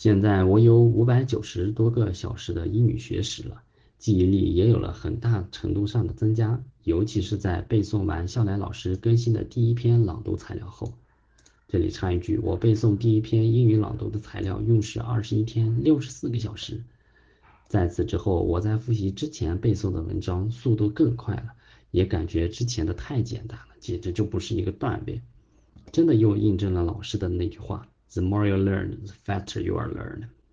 现在我有590多个小时的英语学时了，记忆力也有了很大程度上的增加，尤其是在背诵完校来老师更新的第一篇朗读材料后。这里插一句，我背诵第一篇英语朗读的材料用时21天64个小时。在此之后，我在复习之前背诵的文章速度更快了，也感觉之前的太简单了，简直就不是一个段位。真的又印证了老师的那句话：The more you learn, the faster you are learn。